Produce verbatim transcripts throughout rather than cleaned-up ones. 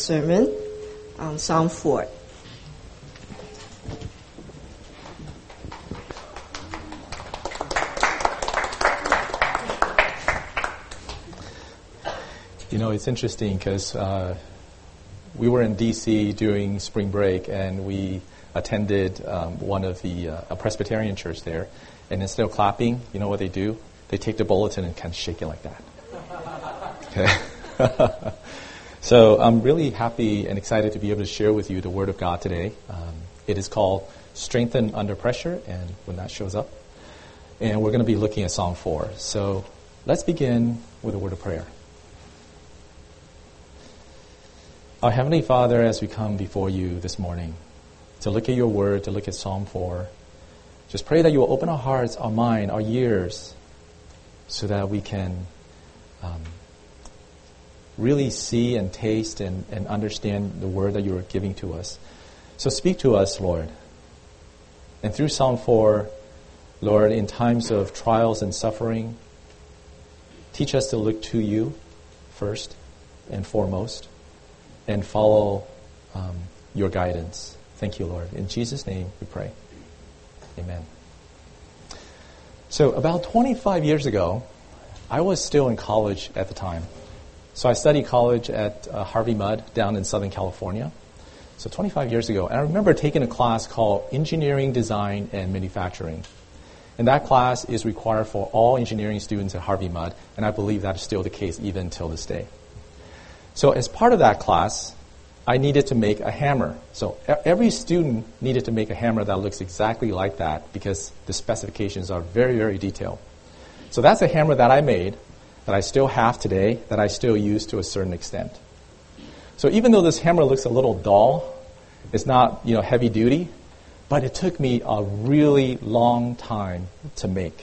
sermon on Psalm four. You know, it's interesting because uh, we were in D C during spring break, and we attended um, one of the uh, a Presbyterian church there. And instead of clapping, you know what they do? They take the bulletin and kind of shake it like that. Okay. So I'm really happy and excited to be able to share with you the Word of God today. Um, it is called Strengthen Under Pressure, and when that shows up. And we're going to be looking at Psalm four. So let's begin with a word of prayer. Our Heavenly Father, as we come before you this morning to look at your Word, to look at Psalm four, just pray that you will open our hearts, our mind, our ears, so that we can um, really see and taste and, and understand the Word that you are giving to us. So speak to us, Lord. And through Psalm four, Lord, in times of trials and suffering, teach us to look to you first and foremost and follow um, your guidance. Thank you, Lord. In Jesus' name we pray. Amen. So about twenty-five years ago, I was still in college at the time. So I studied college at uh, Harvey Mudd down in Southern California. So twenty-five years ago. And I remember taking a class called Engineering, Design, and Manufacturing. And that class is required for all engineering students at Harvey Mudd, and I believe that is still the case even till this day. So as part of that class, I needed to make a hammer. So every student needed to make a hammer that looks exactly like that because the specifications are very, very detailed. So that's a hammer that I made that I still have today, that I still use to a certain extent. So even though this hammer looks a little dull, it's not, you know, heavy duty, but it took me a really long time to make.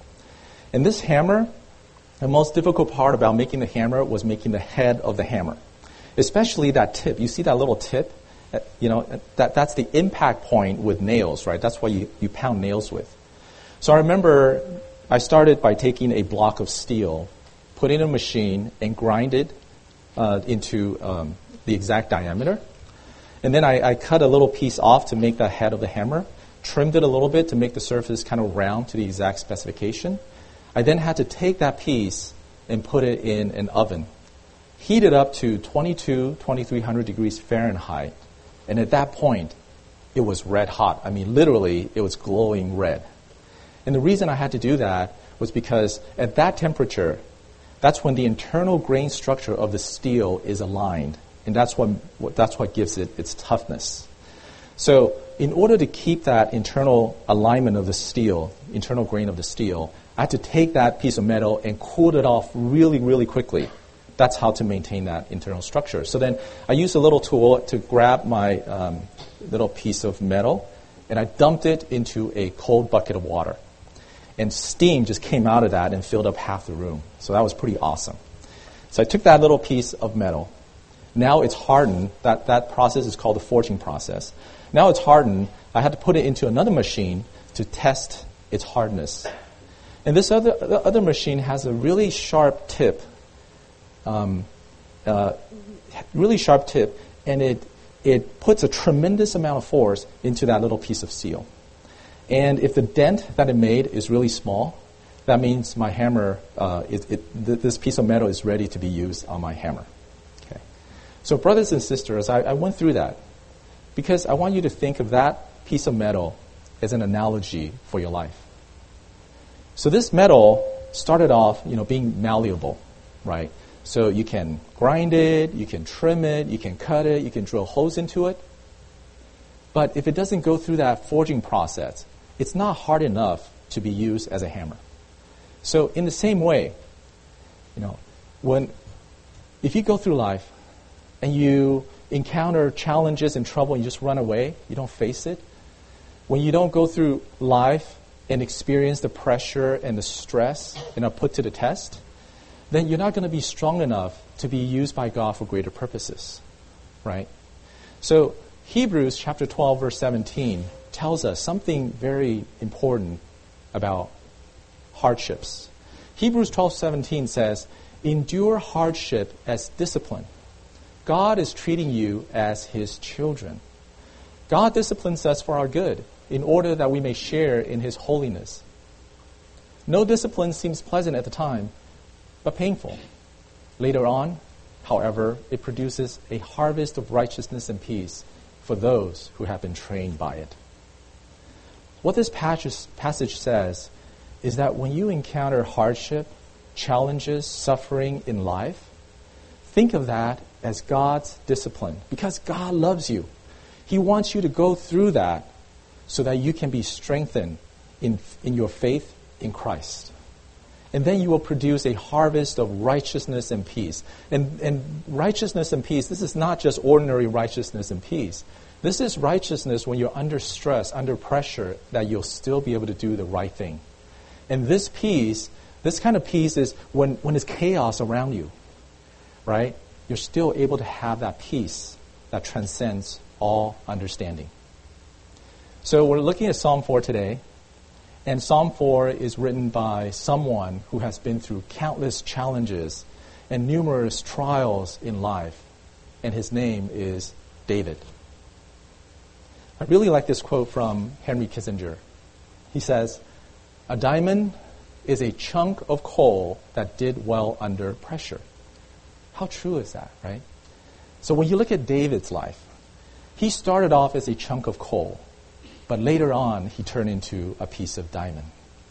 And this hammer, the most difficult part about making the hammer was making the head of the hammer, especially that tip. You see that little tip? You know, that that's the impact point with nails, right? That's what you, you pound nails with. So I remember I started by taking a block of steel, put it in a machine, and grind it uh, into um, the exact diameter. And then I, I cut a little piece off to make the head of the hammer, trimmed it a little bit to make the surface kind of round to the exact specification. I then had to take that piece and put it in an oven, heat it up to twenty-two, twenty-three hundred degrees Fahrenheit. And at that point, it was red hot. I mean, literally, it was glowing red. And the reason I had to do that was because at that temperature, that's when the internal grain structure of the steel is aligned. And that's what, that's what gives it its toughness. So in order to keep that internal alignment of the steel, internal grain of the steel, I had to take that piece of metal and cool it off really, really quickly. That's how to maintain that internal structure. So then I used a little tool to grab my um, little piece of metal, and I dumped it into a cold bucket of water. And steam just came out of that and filled up half the room. So that was pretty awesome. So I took that little piece of metal. Now it's hardened. That, that process is called the forging process. Now it's hardened. I had to put it into another machine to test its hardness. And this other, the other machine has a really sharp tip, um, uh, really sharp tip, and it it puts a tremendous amount of force into that little piece of steel. And if the dent that it made is really small, that means my hammer, uh, it, it, th- this piece of metal is ready to be used on my hammer. Okay. So brothers and sisters, I, I went through that because I want you to think of that piece of metal as an analogy for your life. So this metal started off, you know, being malleable, right? So you can grind it, you can trim it, you can cut it, you can drill holes into it. But if it doesn't go through that forging process, it's not hard enough to be used as a hammer. So in the same way, you know, when if you go through life and you encounter challenges and trouble and you just run away, you don't face it, when you don't go through life and experience the pressure and the stress and are put to the test, then you're not going to be strong enough to be used by God for greater purposes, right? So Hebrews chapter twelve, verse seventeen tells us something very important about hardships. Hebrews twelve seventeen says, endure hardship as discipline. God is treating you as his children. God disciplines us for our good, in order that we may share in his holiness. No discipline seems pleasant at the time, but painful. Later on, however, it produces a harvest of righteousness and peace for those who have been trained by it. What this passage, passage says is that when you encounter hardship, challenges, suffering in life, think of that as God's discipline, because God loves you. He wants you to go through that so that you can be strengthened in, in your faith in Christ. And then you will produce a harvest of righteousness and peace. And, and righteousness and peace, this is not just ordinary righteousness and peace. This is righteousness when you're under stress, under pressure, that you'll still be able to do the right thing. And this peace, this kind of peace is when, when there's chaos around you, right? You're still able to have that peace that transcends all understanding. So we're looking at Psalm four today. And Psalm four is written by someone who has been through countless challenges and numerous trials in life. And his name is David. I really like this quote from Henry Kissinger. He says, "A diamond is a chunk of coal that did well under pressure." How true is that, right? So when you look at David's life, he started off as a chunk of coal. But later on, he turned into a piece of diamond.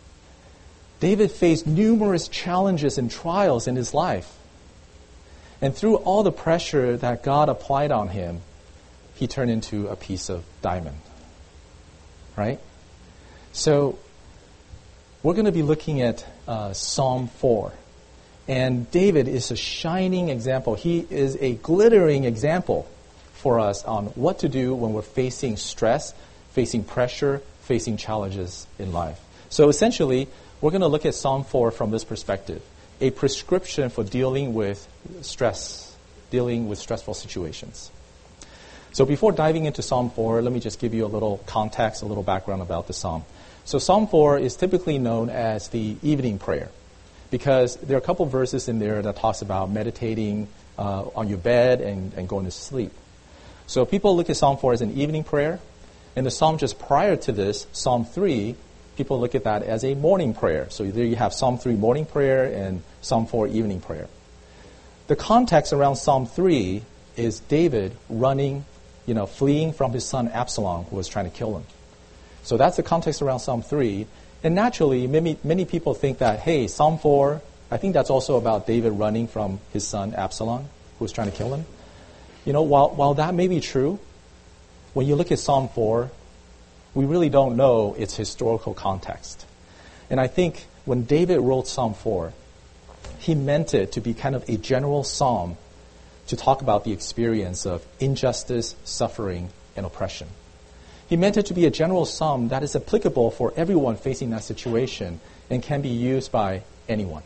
David faced numerous challenges and trials in his life. And through all the pressure that God applied on him, he turned into a piece of diamond. Right? So, we're going to be looking at uh, Psalm four. And David is a shining example. He is a glittering example for us on what to do when we're facing stress, facing pressure, facing challenges in life. So essentially, we're going to look at Psalm four from this perspective, a prescription for dealing with stress, dealing with stressful situations. So before diving into Psalm four, let me just give you a little context, a little background about the psalm. So Psalm four is typically known as the evening prayer because there are a couple verses in there that talks about meditating uh, on your bed and, and going to sleep. So people look at Psalm four as an evening prayer. And the psalm just prior to this, Psalm three, people look at that as a morning prayer. So there you have Psalm three morning prayer and Psalm four evening prayer. The context around Psalm three is David running, you know, fleeing from his son Absalom, who was trying to kill him. So that's the context around Psalm three. And naturally, many, many people think that, hey, Psalm four, I think that's also about David running from his son Absalom, who was trying to kill him. You know, while, while that may be true, when you look at Psalm four, we really don't know its historical context. And I think when David wrote Psalm four, he meant it to be kind of a general psalm to talk about the experience of injustice, suffering, and oppression. He meant it to be a general psalm that is applicable for everyone facing that situation and can be used by anyone.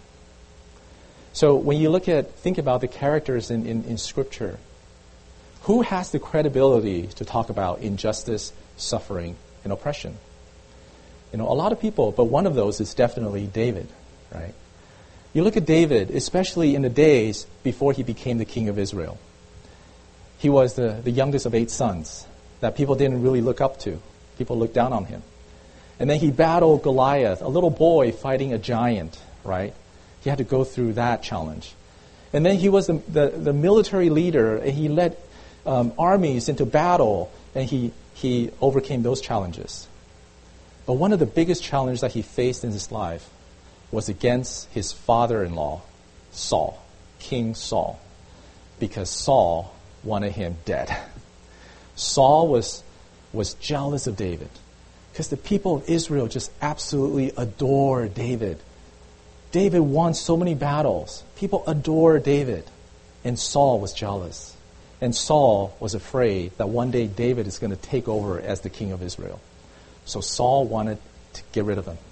So when you look at, think about the characters in, in, in Scripture, who has the credibility to talk about injustice, suffering, and oppression? You know, a lot of people, but one of those is definitely David, right? You look at David, especially in the days before he became the king of Israel. He was the, the youngest of eight sons that people didn't really look up to. People looked down on him. And then he battled Goliath, a little boy fighting a giant, right? He had to go through that challenge. And then he was the, the, the military leader, and he led Um, armies into battle, and he, he overcame those challenges. But one of the biggest challenges that he faced in his life was against his father-in-law, Saul, King Saul, because Saul wanted him dead. Saul was, was jealous of David because the people of Israel just absolutely adore David. David won so many battles. People adore David, and Saul was jealous. And Saul was afraid that one day David is going to take over as the king of Israel. So Saul wanted to get rid of him.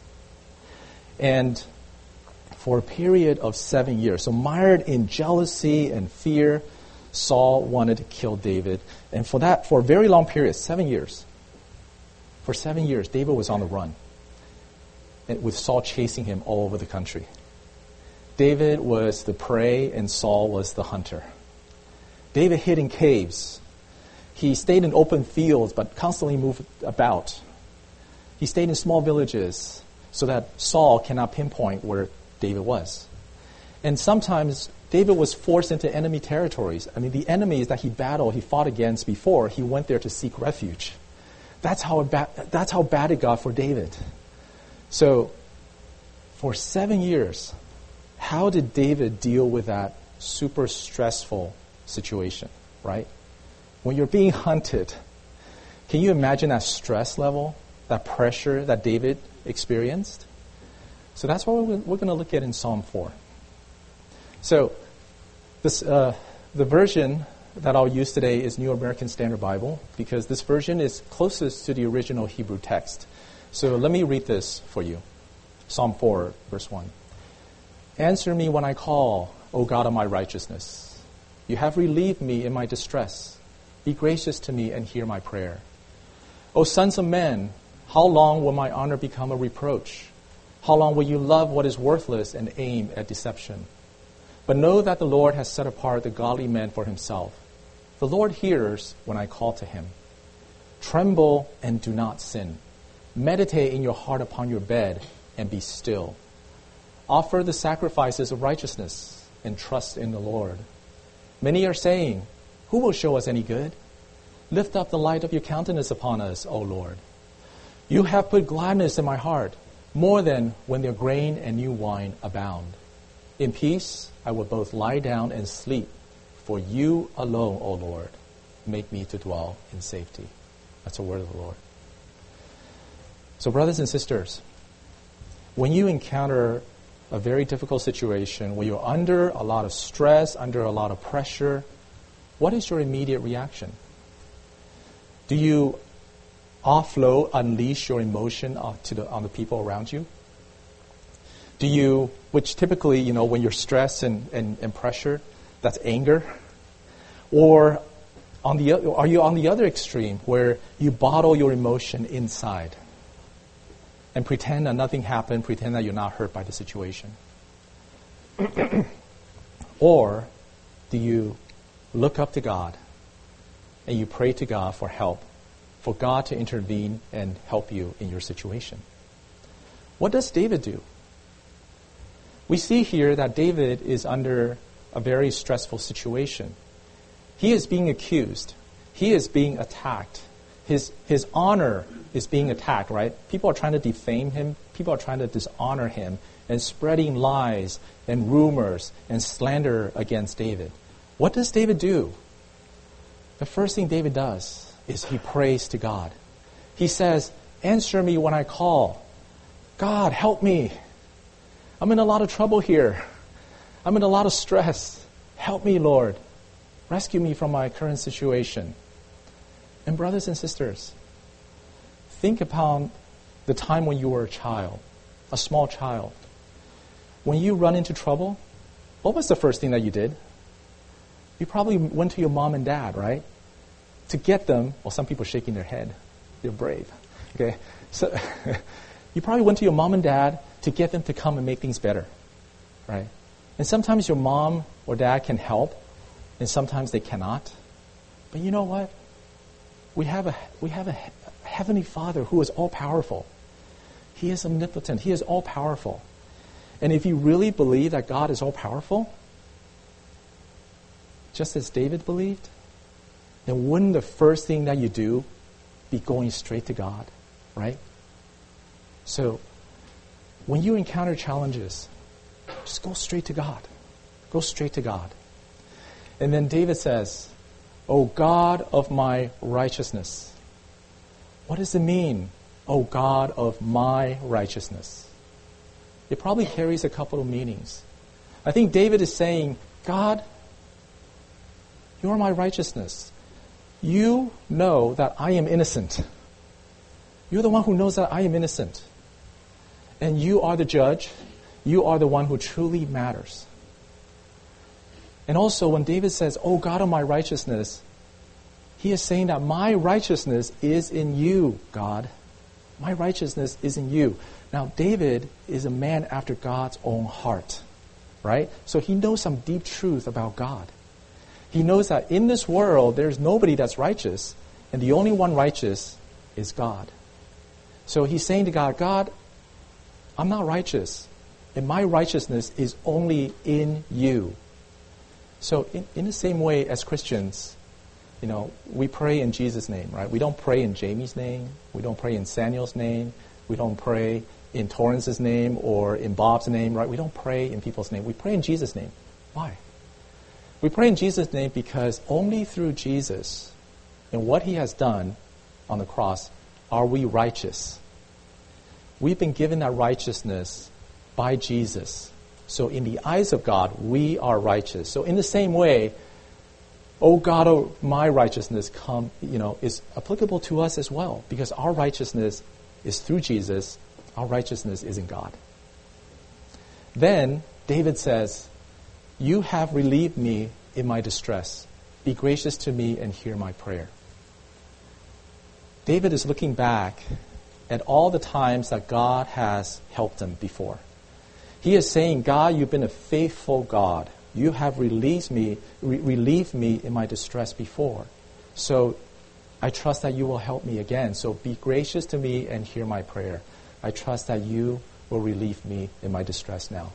And for a period of seven years, so mired in jealousy and fear, Saul wanted to kill David. And for that, for a very long period, seven years, for seven years, David was on the run, and with Saul chasing him all over the country. David was the prey and Saul was the hunter. David hid in caves. He stayed in open fields, but constantly moved about. He stayed in small villages so that Saul cannot pinpoint where David was. And sometimes David was forced into enemy territories. I mean, the enemies that he battled, he fought against before, he went there to seek refuge. That's how bad, that's how bad it got for David. So, for seven years, how did David deal with that super stressful situation, right? When you're being hunted, can you imagine that stress level, that pressure that David experienced? So that's what we're, we're going to look at in Psalm four. So this, uh, the version that I'll use today is New American Standard Bible, because this version is closest to the original Hebrew text. So let me read this for you. Psalm four, verse one. Answer me when I call, O God of my righteousness. You have relieved me in my distress. Be gracious to me and hear my prayer. O sons of men, how long will my honor become a reproach? How long will you love what is worthless and aim at deception? But know that the Lord has set apart the godly man for himself. The Lord hears when I call to him. Tremble and do not sin. Meditate in your heart upon your bed and be still. Offer the sacrifices of righteousness and trust in the Lord. Many are saying, who will show us any good? Lift up the light of your countenance upon us, O Lord. You have put gladness in my heart, more than when their grain and new wine abound. In peace I will both lie down and sleep, for you alone, O Lord, make me to dwell in safety. That's the word of the Lord. So brothers and sisters, when you encounter a very difficult situation, when you're under a lot of stress, under a lot of pressure, what is your immediate reaction? Do you offload, unleash your emotion on, to the, on the people around you? Do you, which typically, you know, when you're stressed and, and, and pressured, that's anger? Or on the are you on the other extreme where you bottle your emotion inside and pretend that nothing happened, pretend that you're not hurt by the situation? Or do you look up to God and you pray to God for help, for God to intervene and help you in your situation? What does David do? We see here that David is under a very stressful situation. He is being accused. He is being attacked. His, his honor is being attacked, right? People are trying to defame him. People are trying to dishonor him and spreading lies and rumors and slander against David. What does David do? The first thing David does is he prays to God. He says, answer me when I call. God, help me. I'm in a lot of trouble here. I'm in a lot of stress. Help me, Lord. Rescue me from my current situation. And brothers and sisters, think upon the time when you were a child, a small child. When you run into trouble, what was the first thing that you did? You probably went to your mom and dad, right? To get them, well, some people are shaking their head. They're brave. Okay, so you probably went to your mom and dad to get them to come and make things better, right? And sometimes your mom or dad can help, and sometimes they cannot. But you know what? We have a we have a Heavenly Father who is all-powerful. He is omnipotent. He is all-powerful. And if you really believe that God is all-powerful, just as David believed, then wouldn't the first thing that you do be going straight to God, right? So, when you encounter challenges, just go straight to God. Go straight to God. And then David says, O God of my righteousness. What does it mean, O God of my righteousness? It probably carries a couple of meanings. I think David is saying, God, you are my righteousness. You know that I am innocent. You're the one who knows that I am innocent. And you are the judge. You are the one who truly matters. And also when David says, O God of my righteousness, he is saying that my righteousness is in you, God. My righteousness is in you. Now, David is a man after God's own heart, right? So he knows some deep truth about God. He knows that in this world, there's nobody that's righteous, and the only one righteous is God. So he's saying to God, God, I'm not righteous, and my righteousness is only in you. So in, in the same way as Christians, you know, we pray in Jesus' name, right? We don't pray in Jamie's name. We don't pray in Samuel's name. We don't pray in Torrance's name or in Bob's name, right? We don't pray in people's name. We pray in Jesus' name. Why? We pray in Jesus' name because only through Jesus and what he has done on the cross are we righteous. We've been given that righteousness by Jesus. So in the eyes of God, we are righteous. So in the same way, oh God, oh, my righteousness come, you know, is applicable to us as well, because our righteousness is through Jesus. Our righteousness is in God. Then David says, you have relieved me in my distress. Be gracious to me and hear my prayer. David is looking back at all the times that God has helped him before. He is saying, God, you've been a faithful God. You have released me, re- relieved me in my distress before. So I trust that you will help me again. So be gracious to me and hear my prayer. I trust that you will relieve me in my distress now.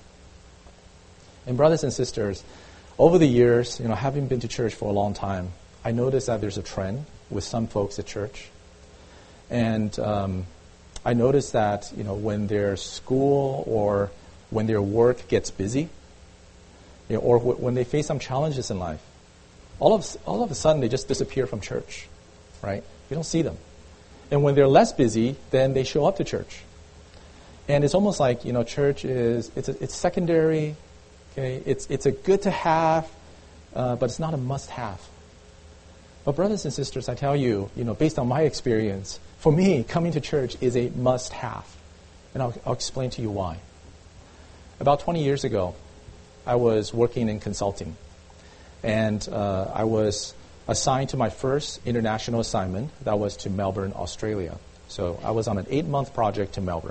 And brothers and sisters, over the years, you know, having been to church for a long time, I noticed that there's a trend with some folks at church. And um, I noticed that, you know, when their school or when their work gets busy, you know, or w- when they face some challenges in life, all of all of a sudden they just disappear from church, right? We don't see them. And when they're less busy, then they show up to church. And it's almost like, you know, church is it's a, it's secondary. Okay, it's it's a good to have, uh, but it's not a must have. But brothers and sisters, I tell you, you know, based on my experience, for me, coming to church is a must have, and I'll, I'll explain to you why. About twenty years ago, I was working in consulting, and uh, I was assigned to my first international assignment. That was to Melbourne, Australia. So I was on an eight-month project to Melbourne.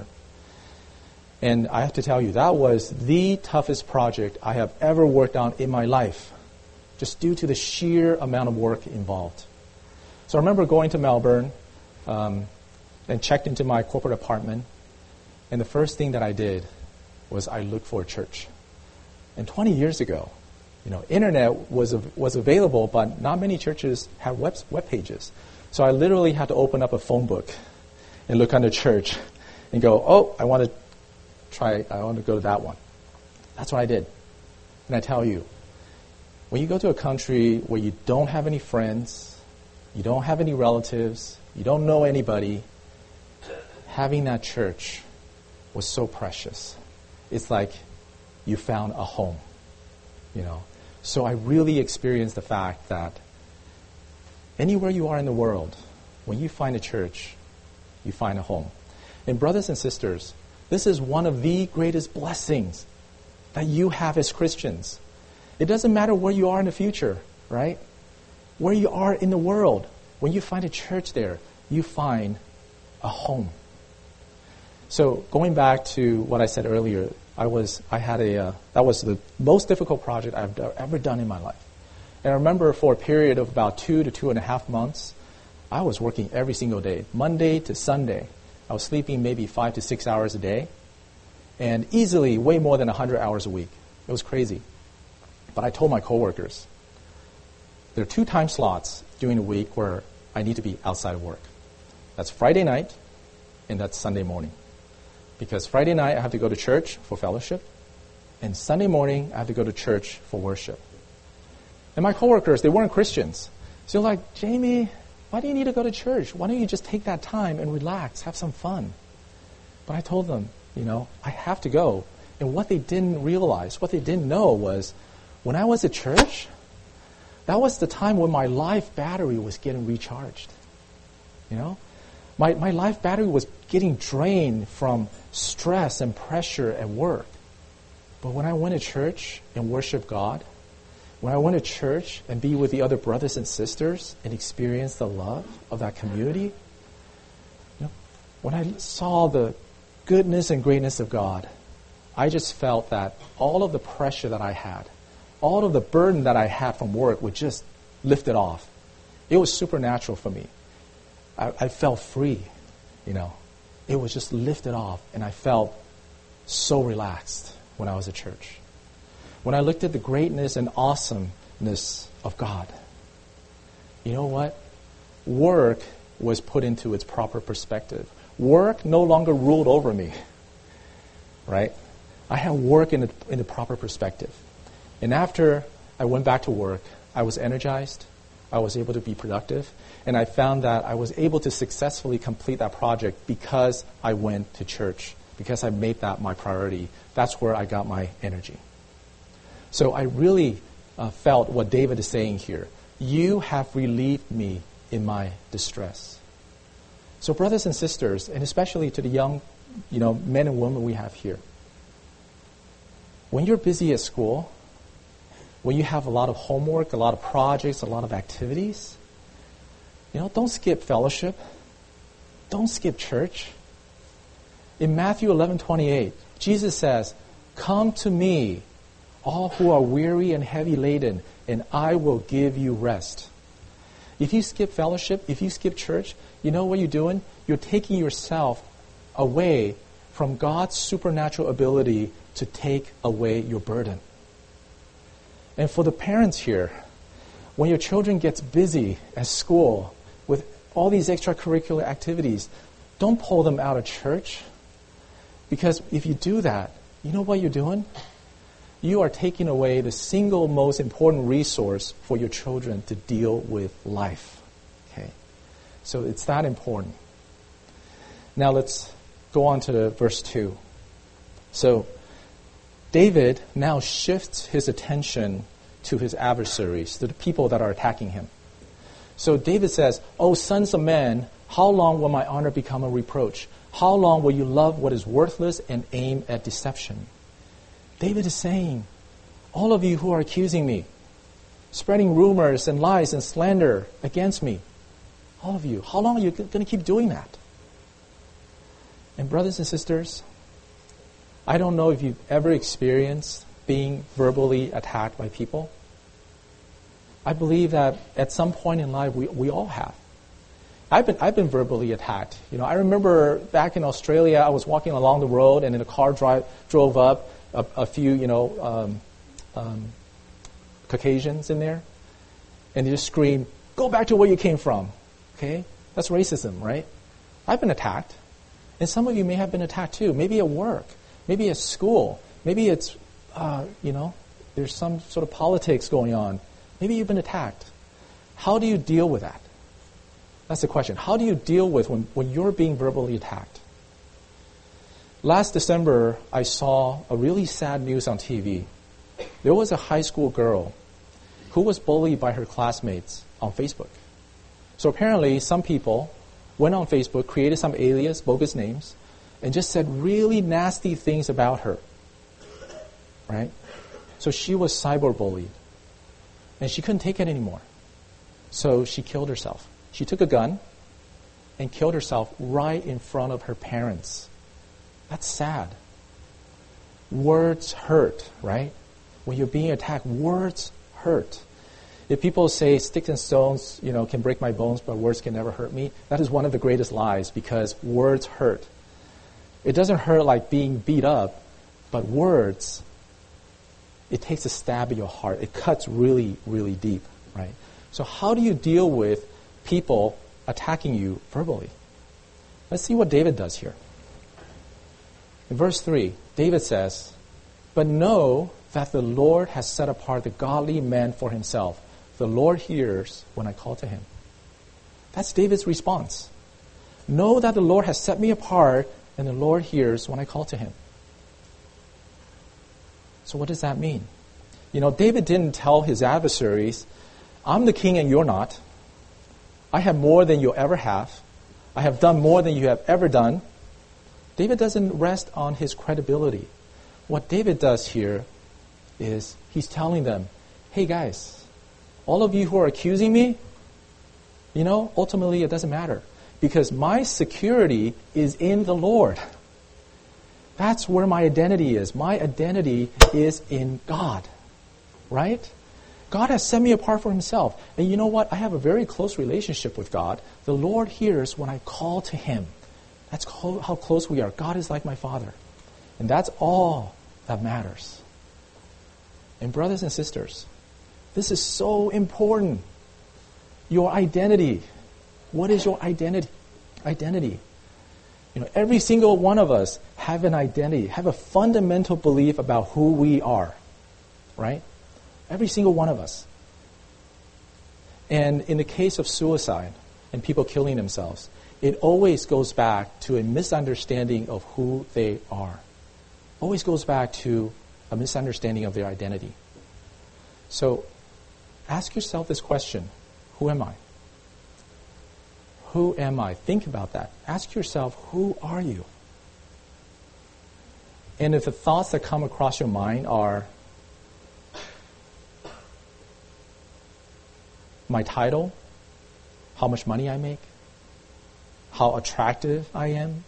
And I have to tell you, that was the toughest project I have ever worked on in my life, just due to the sheer amount of work involved. So I remember going to Melbourne um, and checked into my corporate apartment, and the first thing that I did was I looked for a church. And twenty years ago, you know, internet was was available, but not many churches had web web pages. So I literally had to open up a phone book and look under church and go, oh, I want to try, I want to go to that one. That's what I did. And I tell you, when you go to a country where you don't have any friends, you don't have any relatives, you don't know anybody, having that church was so precious. It's like you found a home, you know. So I really experienced the fact that anywhere you are in the world, when you find a church, you find a home. And brothers and sisters, this is one of the greatest blessings that you have as Christians. It doesn't matter where you are in the future, right? Where you are in the world, when you find a church there, you find a home. So going back to what I said earlier, I was I had a uh, that was the most difficult project I've ever done in my life. And I remember for a period of about two to two and a half months, I was working every single day, Monday to Sunday. I was sleeping maybe five to six hours a day, and easily way more than one hundred hours a week. It was crazy. But I told my coworkers, there are two time slots during the week where I need to be outside of work. That's Friday night, and that's Sunday morning. Because Friday night I have to go to church for fellowship, and Sunday morning I have to go to church for worship. And my coworkers, they weren't Christians. So they're like, Jamie, why do you need to go to church? Why don't you just take that time and relax, have some fun? But I told them, you know, I have to go. And what they didn't realize, what they didn't know was, when I was at church, that was the time when my life battery was getting recharged. You know? My my life battery was getting drained from stress and pressure at work. But when I went to church and worshiped God, when I went to church and be with the other brothers and sisters and experience the love of that community, you know, when I saw the goodness and greatness of God, I just felt that all of the pressure that I had, all of the burden that I had from work would just lift it off. It was supernatural for me. I, I felt free, you know. It was just lifted off, and I felt so relaxed when I was at church. When I looked at the greatness and awesomeness of God, you know what? Work was put into its proper perspective. Work no longer ruled over me, right? I had work in the, in the proper perspective. And after I went back to work, I was energized, I was able to be productive, and I found that I was able to successfully complete that project because I went to church, because I made that my priority. That's where I got my energy. So I really uh, felt what David is saying here. You have relieved me in my distress. So brothers and sisters, and especially to the young, you know, men and women we have here, when you're busy at school, when you have a lot of homework, a lot of projects, a lot of activities, you know, don't skip fellowship. Don't skip church. In Matthew eleven twenty-eight, Jesus says, "Come to me, all who are weary and heavy laden, and I will give you rest." If you skip fellowship, if you skip church, you know what you're doing? You're taking yourself away from God's supernatural ability to take away your burden. And for the parents here, when your children gets busy at school with all these extracurricular activities, don't pull them out of church. Because if you do that, you know what you're doing? You are taking away the single most important resource for your children to deal with life. Okay, so it's that important. Now let's go on to the verse two. So David now shifts his attention to his adversaries, to the people that are attacking him. So David says, "O sons of men, how long will my honor become a reproach? How long will you love what is worthless and aim at deception?" David is saying, all of you who are accusing me, spreading rumors and lies and slander against me, all of you, how long are you going to keep doing that? And brothers and sisters, I don't know if you've ever experienced being verbally attacked by people. I believe that at some point in life we, we all have. I've been I've been verbally attacked. You know, I remember back in Australia, I was walking along the road, and then a car drive, drove up. A, a few, you know, um, um, Caucasians in there, and they just scream, "Go back to where you came from." Okay, that's racism, right? I've been attacked, and some of you may have been attacked too. Maybe at work, maybe at school, maybe it's, uh, you know, there's some sort of politics going on. Maybe you've been attacked. How do you deal with that? That's the question. How do you deal with when, when you're being verbally attacked? Last December, I saw a really sad news on T V. There was a high school girl who was bullied by her classmates on Facebook. So apparently, some people went on Facebook, created some alias, bogus names, and just said really nasty things about her. Right? So she was cyberbullied. And she couldn't take it anymore. So she killed herself. She took a gun and killed herself right in front of her parents. That's sad. Words hurt, right? When you're being attacked, words hurt. If people say sticks and stones, you know, can break my bones, but words can never hurt me, that is one of the greatest lies, because words hurt. It doesn't hurt like being beat up, but words, it takes a stab at your heart. It cuts really, really deep, right? So how do you deal with people attacking you verbally? Let's see what David does here. In verse three, David says, "But know that the Lord has set apart the godly man for himself. The Lord hears when I call to him." That's David's response. Know that the Lord has set me apart, and the Lord hears when I call to him. So what does that mean? You know, David didn't tell his adversaries, "I'm the king and you're not. I have more than you'll ever have. I have done more than you have ever done." David doesn't rest on his credibility. What David does here is he's telling them, "Hey guys, all of you who are accusing me, you know, ultimately it doesn't matter, because my security is in the Lord. That's where my identity is. My identity is in God." right? God has set me apart for himself. And you know what? I have a very close relationship with God. The Lord hears when I call to him. That's how close we are. God is like my Father. And that's all that matters. And brothers and sisters, this is so important. Your identity. What is your identity? Identity. You know, every single one of us have an identity, have a fundamental belief about who we are. Right? Every single one of us. And in the case of suicide and people killing themselves, it always goes back to a misunderstanding of who they are. Always goes back to a misunderstanding of their identity. So ask yourself this question: who am I? Who am I? Think about that. Ask yourself, who are you? And if the thoughts that come across your mind are, my title, how much money I make, how attractive I am,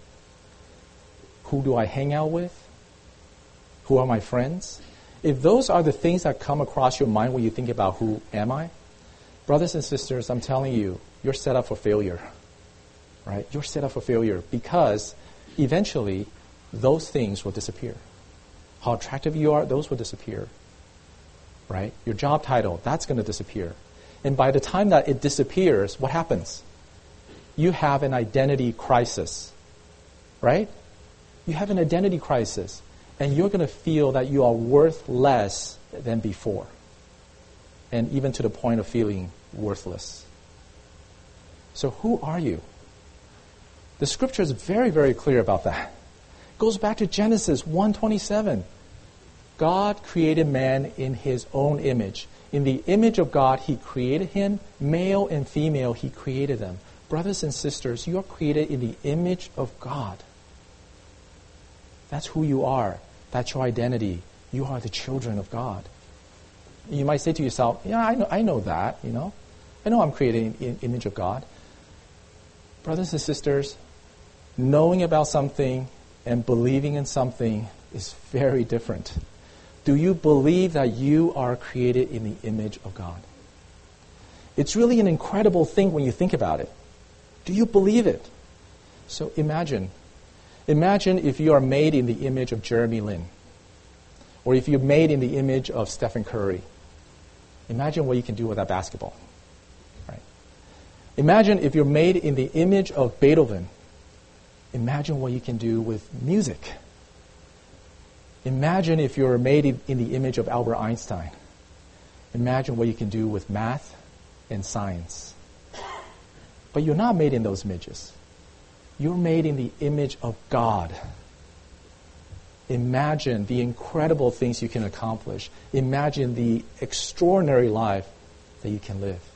who do I hang out with, who are my friends? If those are the things that come across your mind when you think about who am I, brothers and sisters, I'm telling you, you're set up for failure. Right? You're set up for failure because eventually those things will disappear. How attractive you are, those will disappear. Right? Your job title, that's going to disappear. And by the time that it disappears, what happens? You have an identity crisis. Right? You have an identity crisis. And you're going to feel that you are worth less than before. And even to the point of feeling worthless. So who are you? The scripture is very, very clear about that. It goes back to Genesis one twenty-seven. God created man in his own image. In the image of God, he created him. Male and female, he created them. Brothers and sisters, you are created in the image of God. That's who you are. That's your identity. You are the children of God. You might say to yourself, yeah, I know, I know that, you know. I know I'm created in the image of God. Brothers and sisters, knowing about something and believing in something is very different. Do you believe that you are created in the image of God? It's really an incredible thing when you think about it. Do you believe it? So imagine. Imagine if you are made in the image of Jeremy Lin. Or if you're made in the image of Stephen Curry. Imagine what you can do with that basketball. Right? Imagine if you're made in the image of Beethoven. Imagine what you can do with music. Imagine if you're made in the image of Albert Einstein. Imagine what you can do with math and science. But you're not made in those images. You're made in the image of God. Imagine the incredible things you can accomplish. Imagine the extraordinary life that you can live.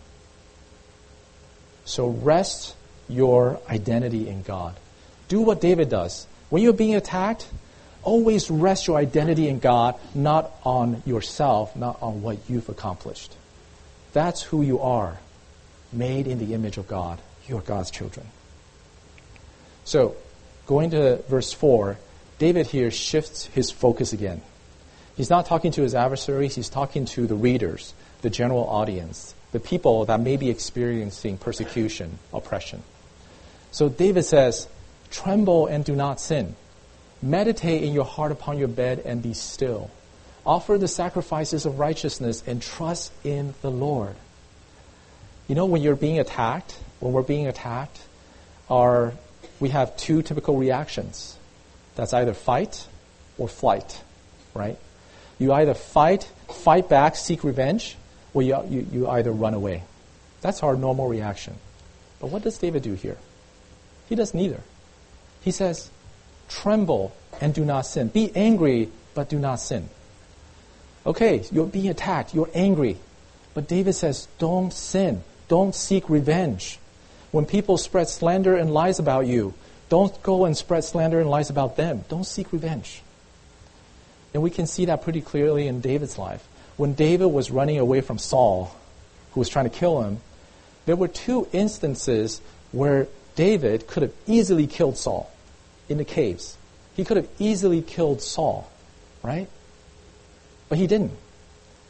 So rest your identity in God. Do what David does. When you're being attacked, always rest your identity in God, not on yourself, not on what you've accomplished. That's who you are, made in the image of God. You are God's children. So, going to verse four, David here shifts his focus again. He's not talking to his adversaries, he's talking to the readers, the general audience, the people that may be experiencing persecution, oppression. So David says, tremble and do not sin. Meditate in your heart upon your bed and be still. Offer the sacrifices of righteousness and trust in the Lord. You know, when you're being attacked, when we're being attacked, our, we have two typical reactions. That's either fight or flight, right? You either fight, fight back, seek revenge, or you, you, you either run away. That's our normal reaction. But what does David do here? He does neither. He says, tremble and do not sin. Be angry, but do not sin. Okay, you're being attacked. You're angry. But David says, don't sin. Don't seek revenge. When people spread slander and lies about you, don't go and spread slander and lies about them. Don't seek revenge. And we can see that pretty clearly in David's life. When David was running away from Saul, who was trying to kill him, there were two instances where David could have easily killed Saul in the caves. He could have easily killed Saul, right? But he didn't.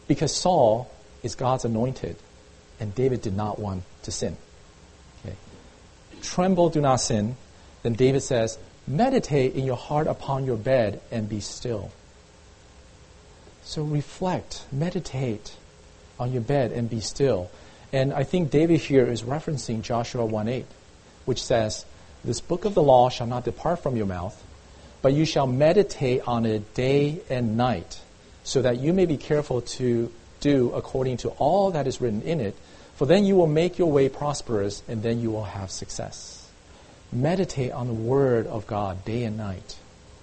because Saul is God's anointed, and David did not want to sin. Okay. Tremble, do not sin. Then David says, meditate in your heart upon your bed and be still. So reflect, meditate on your bed and be still. And I think David here is referencing Joshua one eight, which says, this book of the law shall not depart from your mouth, but you shall meditate on it day and night, so that you may be careful to do according to all that is written in it, for then you will make your way prosperous, and then you will have success. Meditate on the Word of God day and night.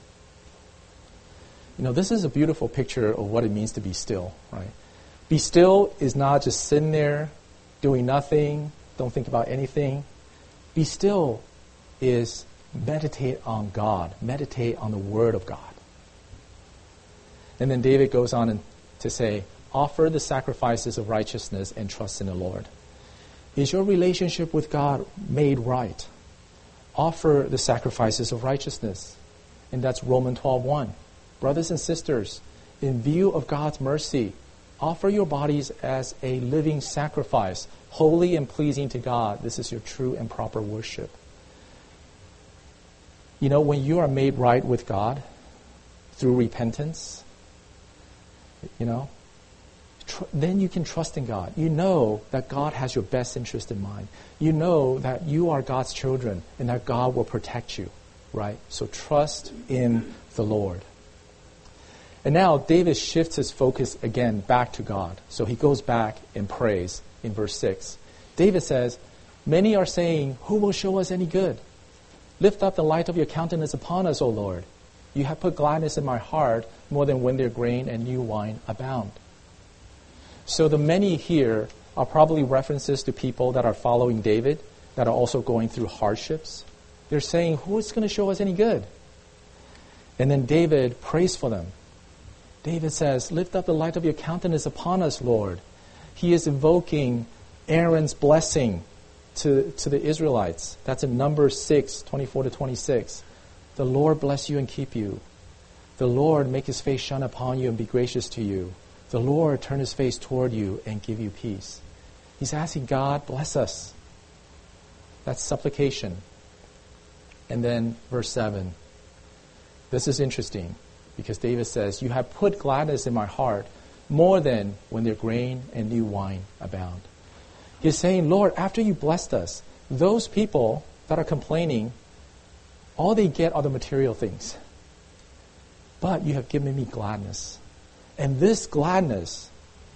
You know, this is a beautiful picture of what it means to be still, right? Be still is not just sitting there doing nothing, don't think about anything. Be still is meditate on God, meditate on the Word of God. And then David goes on and to say, offer the sacrifices of righteousness and trust in the Lord. Is your relationship with God made right? Offer the sacrifices of righteousness. And that's Romans twelve one. Brothers and sisters, in view of God's mercy, offer your bodies as a living sacrifice, holy and pleasing to God. This is your true and proper worship. You know, when you are made right with God through repentance, you know, tr- then you can trust in God. You know that God has your best interest in mind. You know that you are God's children and that God will protect you, right? So trust in the Lord. And now David shifts his focus again back to God. So he goes back and prays in verse six. David says, many are saying, who will show us any good? Lift up the light of your countenance upon us, O Lord. You have put gladness in my heart more than when their grain and new wine abound. So the many here are probably references to people that are following David, that are also going through hardships. They're saying, who is going to show us any good? And then David prays for them. David says, lift up the light of your countenance upon us, Lord. He is invoking Aaron's blessing to, to the Israelites. That's in Numbers six, twenty-four to twenty-six. The Lord bless you and keep you. The Lord make his face shine upon you and be gracious to you. The Lord turn his face toward you and give you peace. He's asking God, bless us. That's supplication. And then verse seven. This is interesting because David says, you have put gladness in my heart more than when their grain and new wine abound. He's saying, Lord, after you blessed us, those people that are complaining, all they get are the material things. But you have given me gladness. And this gladness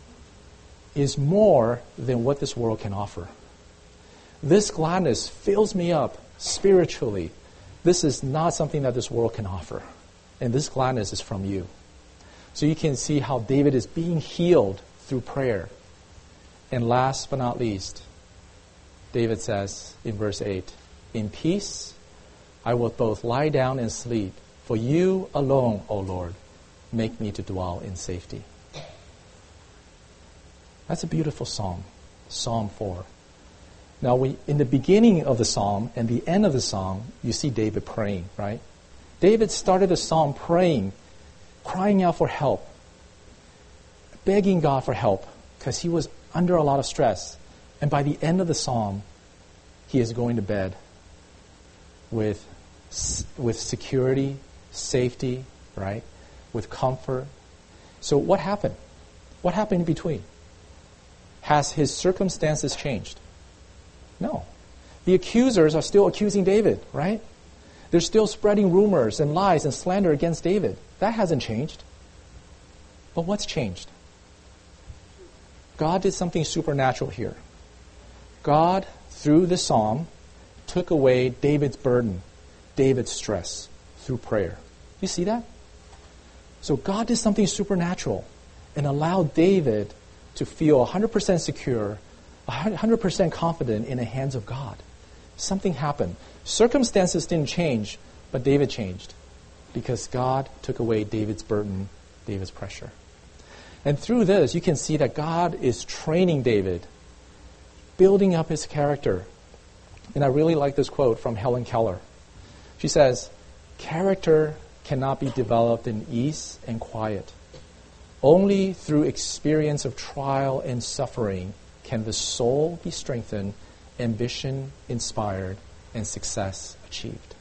is more than what this world can offer. This gladness fills me up spiritually. This is not something that this world can offer. And this gladness is from you. So you can see how David is being healed through prayer. And last but not least, David says in verse eight, in peace I will both lie down and sleep, for you alone, O Lord, make me to dwell in safety. That's a beautiful psalm, Psalm four. Now, we, in the beginning of the psalm and the end of the psalm, you see David praying, right? David started the psalm praying, crying out for help, begging God for help, because he was under a lot of stress. And by the end of the psalm, he is going to bed with, with security, safety, right? With comfort. So what happened? What happened in between? Has his circumstances changed? No. The accusers are still accusing David, right? They're still spreading rumors and lies and slander against David. That hasn't changed. But what's changed? God did something supernatural here. God, through the psalm, took away David's burden, David's stress, through prayer. You see that? So God did something supernatural and allowed David to feel one hundred percent secure, one hundred percent confident in the hands of God. Something happened. Circumstances didn't change, but David changed because God took away David's burden, David's pressure. And through this, you can see that God is training David, building up his character. And I really like this quote from Helen Keller. She says, character cannot be developed in ease and quiet, Only through experience of trial and suffering can the soul be strengthened, ambition inspired, and success achieved.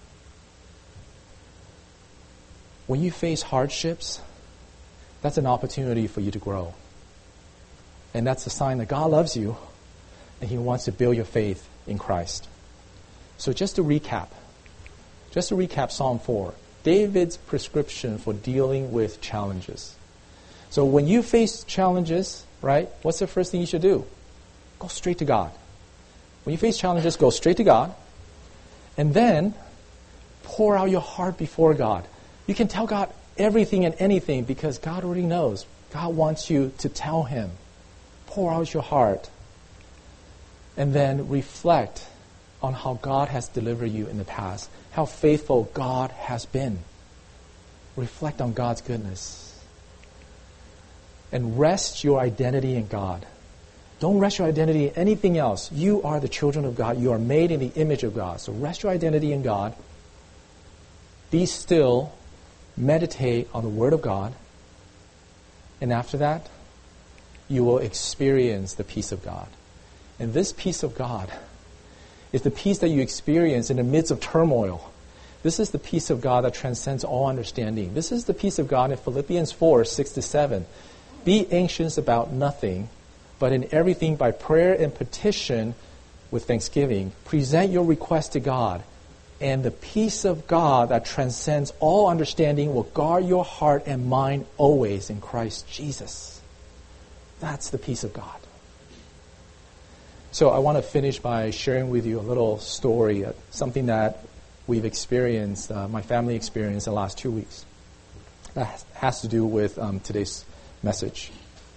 When you face hardships, that's an opportunity for you to grow. And that's a sign that God loves you and He wants to build your faith in Christ. So just to recap, just to recap Psalm four, David's prescription for dealing with challenges. So when you face challenges, right, what's the first thing you should do? Go straight to God. When you face challenges, go straight to God. And then pour out your heart before God. You can tell God everything and anything because God already knows. God wants you to tell Him. Pour out your heart. And then reflect on how God has delivered you in the past. How faithful God has been. Reflect on God's goodness. And rest your identity in God. Don't rest your identity in anything else. You are the children of God. You are made in the image of God. So rest your identity in God. Be still. Meditate on the Word of God. And after that, you will experience the peace of God. And this peace of God is the peace that you experience in the midst of turmoil. This is the peace of God that transcends all understanding. This is the peace of God in Philippians four, six to seven. Be anxious about nothing, but in everything by prayer and petition with thanksgiving, present your request to God. And the peace of God that transcends all understanding will guard your heart and mind always in Christ Jesus. That's the peace of God. So I want to finish by sharing with you a little story, uh, something that we've experienced, uh, my family experienced the last two weeks. That has to do with um, today's message.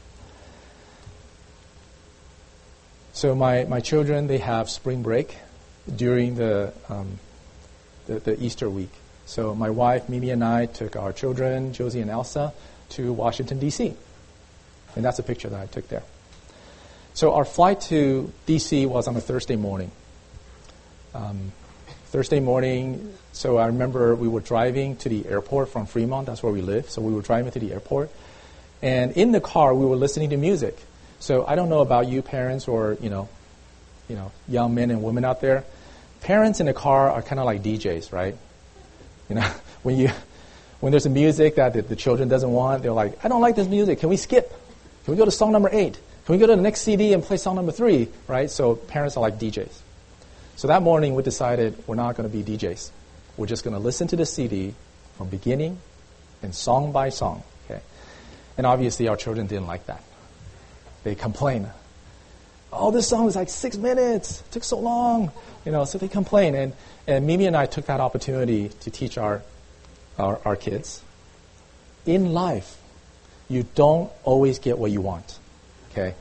So my, my children, they have spring break during the, um, the the Easter week. So my wife, Mimi, and I took our children, Josie and Elsa, to Washington, D C And that's a picture that I took there. So our flight to D C was on a Thursday morning. Um, Thursday morning, so I remember we were driving to the airport from Fremont. That's where we live. So we were driving to the airport. And in the car, we were listening to music. So I don't know about you parents or, you know, you know, young men and women out there. Parents in the car are kind of like D Js, right? You know, when you when there's a music that the, the children doesn't want, they're like, I don't like this music. Can we skip? Can we go to song number eight? Can we go to the next C D and play song number three? Right? So parents are like D Js. So that morning we decided we're not going to be D Js. We're just going to listen to the C D from beginning and song by song. Okay? And obviously our children didn't like that. They complain. Oh, this song is like six minutes. It took so long. You know, so they complain. And, and Mimi and I took that opportunity to teach our, our, our kids. In life, you don't always get what you want. Okay?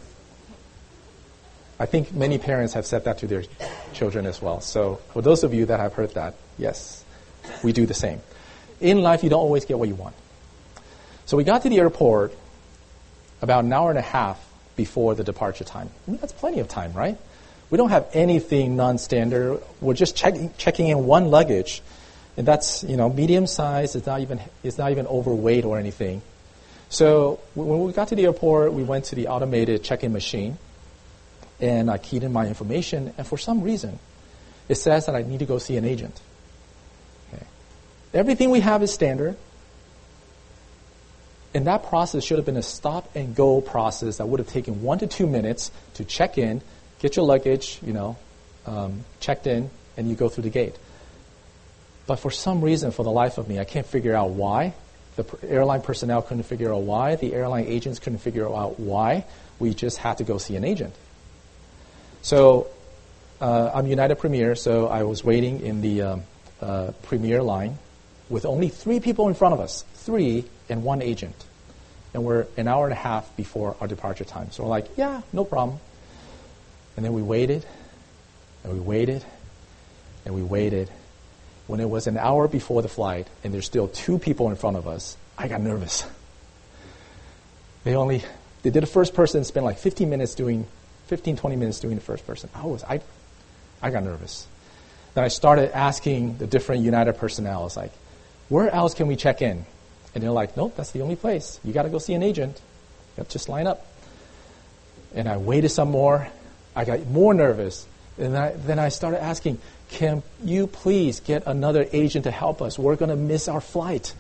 I think many parents have said that to their children as well. So for those of you that have heard that, yes, we do the same. In life, you don't always get what you want. So we got to the airport about an hour and a half before the departure time. I mean, that's plenty of time, right? We don't have anything non-standard. We're just checking checking in one luggage, and that's, you know, medium size. It's not even it's not even overweight or anything. So when we got to the airport, we went to the automated check-in machine, and I keyed in my information, and for some reason, it says that I need to go see an agent. Okay. Everything we have is standard. And that process should have been a stop-and-go process that would have taken one to two minutes to check in, get your luggage, you know, um, checked in, and you go through the gate. But for some reason, for the life of me, I can't figure out why. The airline personnel couldn't figure out why. The airline agents couldn't figure out why. We just had to go see an agent. So uh, I'm United Premier, so I was waiting in the um, uh, Premier line with only three people in front of us, three and one agent. And we're an hour and a half before our departure time. So we're like, yeah, no problem. And then we waited, and we waited, and we waited. When it was an hour before the flight, and there's still two people in front of us, I got nervous. They only, they did a first person, spent like fifteen minutes doing, fifteen, twenty minutes doing the first person. I was, I, I got nervous. Then I started asking the different United personnel, I was like, where else can we check in? And they're like, nope, that's the only place. You got to go see an agent. Yep, just line up. And I waited some more. I got more nervous. And I, then I started asking, can you please get another agent to help us? We're going to miss our flight.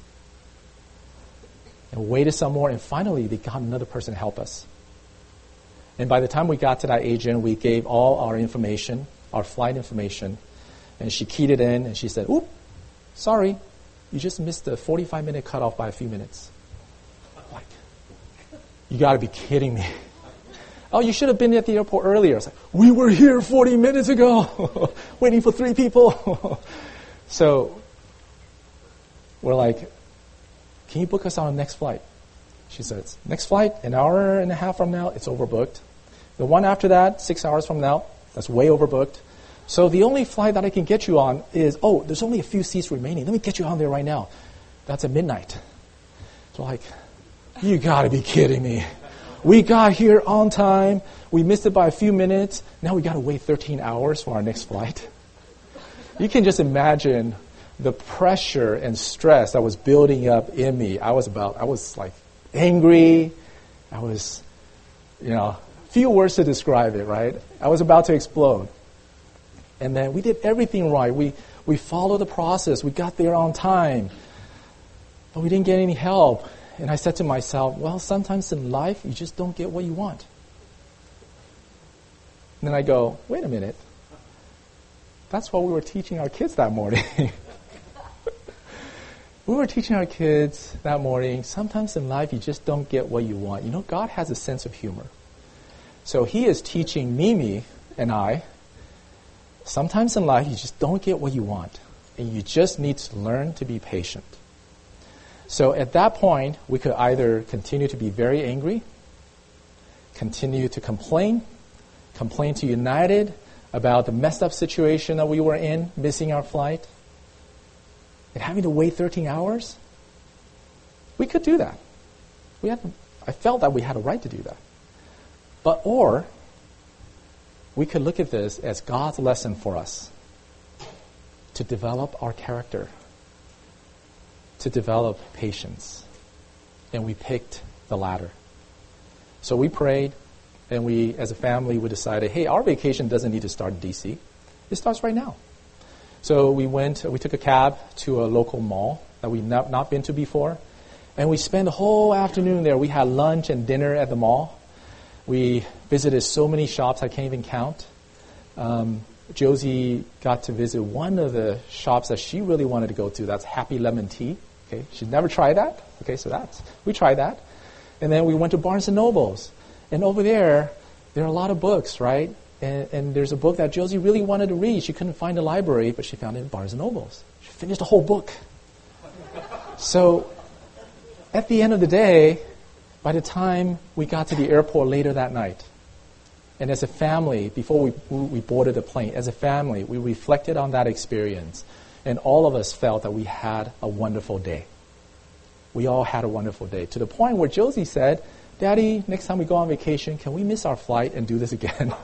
And waited some more, and finally they got another person to help us. And by the time we got to that agent, we gave all our information, our flight information, and she keyed it in, and she said, oop, sorry, you just missed the forty-five minute cutoff by a few minutes. Like, you got to be kidding me. Oh, you should have been at the airport earlier. I was like, we were here forty minutes ago, waiting for three people. So we're like, can you book us on the next flight? She says, next flight, an hour and a half from now, it's overbooked. The one after that, six hours from now, that's way overbooked. So the only flight that I can get you on is, oh, there's only a few seats remaining. Let me get you on there right now. That's at midnight. So like, you got to be kidding me. We got here on time. We missed it by a few minutes. Now we got to wait thirteen hours for our next flight. You can just imagine the pressure and stress that was building up in me. I was about, I was like angry. I was, you know, few words to describe it, right? I was about to explode. And then we did everything right. We we followed the process. We got there on time. But we didn't get any help. And I said to myself, well, sometimes in life, you just don't get what you want. And then I go, wait a minute. That's what we were teaching our kids that morning. We were teaching our kids that morning, sometimes in life, you just don't get what you want. You know, God has a sense of humor. So he is teaching Mimi and I, sometimes in life, you just don't get what you want. And you just need to learn to be patient. So at that point, we could either continue to be very angry, continue to complain, complain to United about the messed up situation that we were in, missing our flight, and having to wait thirteen hours. We could do that. We had, I felt that we had a right to do that. But or, we could look at this as God's lesson for us to develop our character, to develop patience. And we picked the latter. So we prayed, and we, as a family, we decided, hey, our vacation doesn't need to start in D C. It starts right now. So we went, we took a cab to a local mall that we've not, not been to before, and we spent the whole afternoon there. We had lunch and dinner at the mall. We visited so many shops I can't even count. Um, Josie got to visit one of the shops that she really wanted to go to. That's Happy Lemon Tea. Okay, she'd never tried that. Okay, so that's we tried that, and then we went to Barnes and Nobles, and over there there are a lot of books, right? And, and there's a book that Josie really wanted to read. She couldn't find a library, but she found it in Barnes and Nobles. She finished the whole book. So at the end of the day, by the time we got to the airport later that night, and as a family, before we, we boarded the plane, as a family, we reflected on that experience, and all of us felt that we had a wonderful day. We all had a wonderful day, to the point where Josie said, Daddy, next time we go on vacation, can we miss our flight and do this again?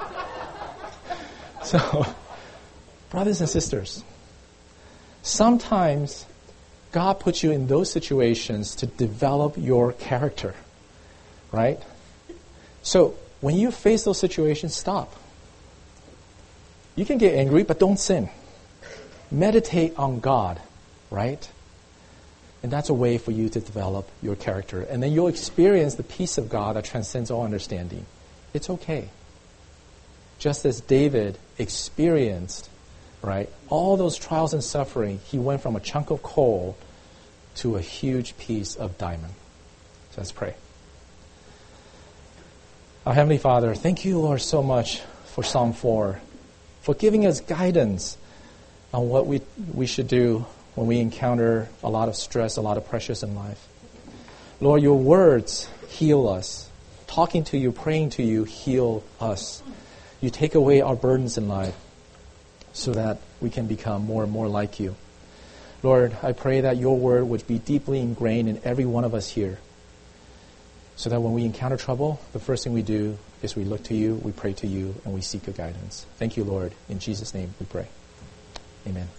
So, brothers and sisters, sometimes God puts you in those situations to develop your character, right? So, when you face those situations, stop. You can get angry, but don't sin. Meditate on God, right? And that's a way for you to develop your character. And then you'll experience the peace of God that transcends all understanding. It's okay. Just as David experienced, right, all those trials and suffering, he went from a chunk of coal to a huge piece of diamond. So let's pray. Our Heavenly Father, thank you, Lord, so much for Psalm four, for giving us guidance on what we we should do when we encounter a lot of stress, a lot of pressures in life. Lord, your words heal us. Talking to you, praying to you, heal us. You take away our burdens in life so that we can become more and more like you. Lord, I pray that your word would be deeply ingrained in every one of us here, so that when we encounter trouble, the first thing we do is we look to you, we pray to you, and we seek your guidance. Thank you, Lord. In Jesus' name we pray. Amen.